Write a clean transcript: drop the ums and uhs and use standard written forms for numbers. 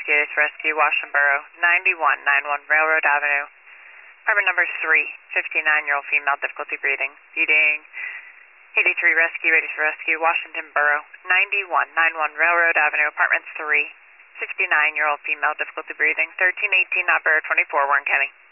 80 Rescue, Washington Borough, 9191 Railroad Avenue. Apartment number 3, 59-year-old female, difficulty breathing. Feeding 83 Rescue, 80 Rescue, Washington Borough, 9191 Railroad Avenue. Apartment 3, 59-year-old female, difficulty breathing. 1318 Operator 24, Warren County.